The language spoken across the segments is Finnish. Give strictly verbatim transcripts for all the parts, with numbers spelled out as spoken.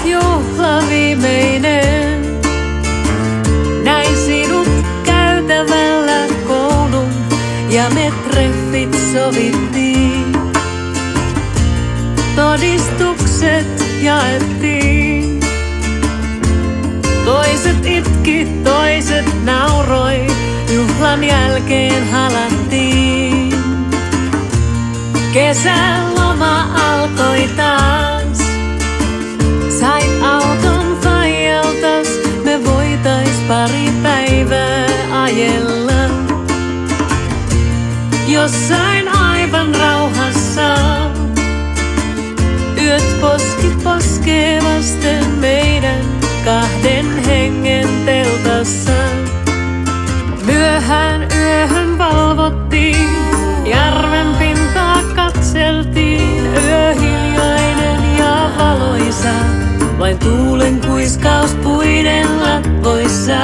juhla viimeinen. Näin sinut käytävällä koulun ja me treffit sovittiin. Todistukset jaettiin. Toiset itki, toiset nauroi, juhlan jälkeen halattiin. Kesäloma alkoi taas. Sait auton faijaltas, me voitais pari päivää ajella. Jossain aivan rauhassa. Yöt poski poskee vasten meidän kahden hengen teltassa. Myöhään yöhön valvottiin, järven pintaa katseltiin. Yö hiljainen ja valoisa, vain tuulen kuiskaus puiden latvoissa.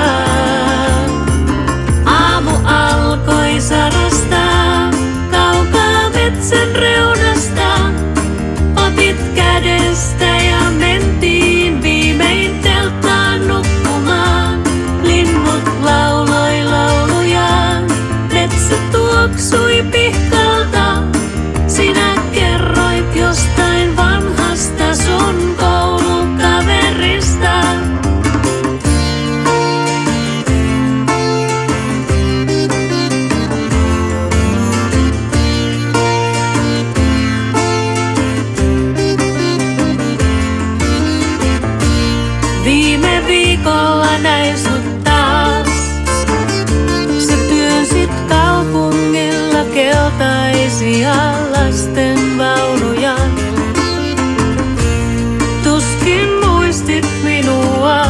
Aamu alkoi sarastaa, kaukaa metsän reunasta. Otit kädestä ja mentiin viimein telttaan nukkumaan. Linnut lauloi laulujaan, metsä tuoksui pihkalta. Sinä kerroit jostain vanhasta sun koulukaverista. Viime viikolla näin sut taas. Sä työnsit kaupungilla keltaisia lasten vaunuja. Tuskin muistit minua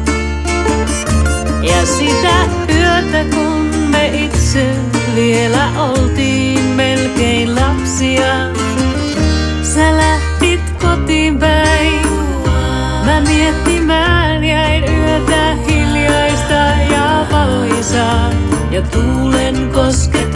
ja sitä yötä, kun me itse vielä oltiin melkein lapsia. Sä lähtit kotiin päin. Mä miettimään jäin yötä hiljaista ja valoisaa ja tuulen kosket